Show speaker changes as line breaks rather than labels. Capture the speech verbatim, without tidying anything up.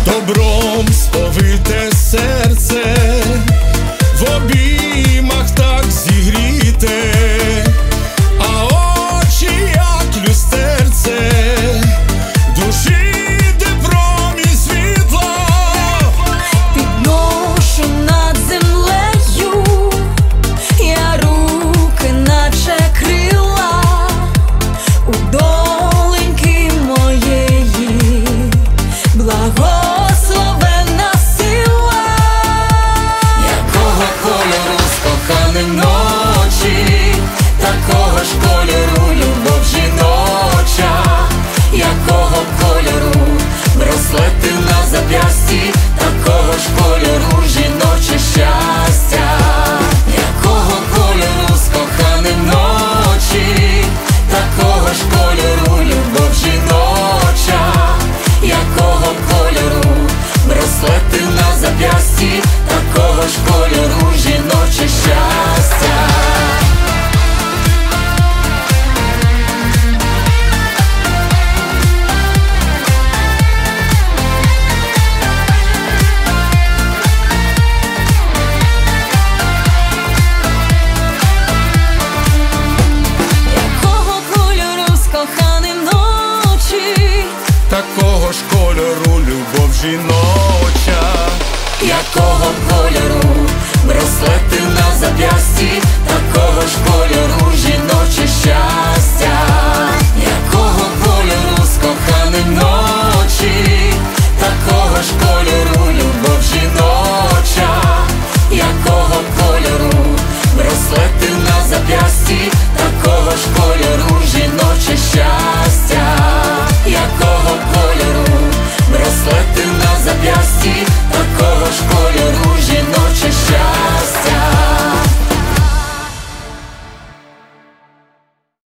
добром сповите серце, в обіймах так зігріте, а очі як люстерце, душі де промінь світла.
Підношу над землею я руки, наче крила, у доленьки моєї благословенна сила.
Якого кольору скохані ночі, такого ж кольору любов жіноча. Якого кольору браслети на зап'ясті, такого ж кольору жіноче щастя. Якого кольору скохані ночі, такого ж кольору любов жіноча. Якого кольору браслети на зап'ясті, такого ж кольору жіноче щастя.
Якого кольору скохані ночі,
Такого ж кольору любов жіноча.
Якого кольору браслети на зап'ясті, такого ж кольору жіноче щастя. Якого кольору скохані ночі, такого ж кольору любов жіноча. Якого кольору браслети на зап'ясті, такого ж кольору жіноче щастя. Якого кольору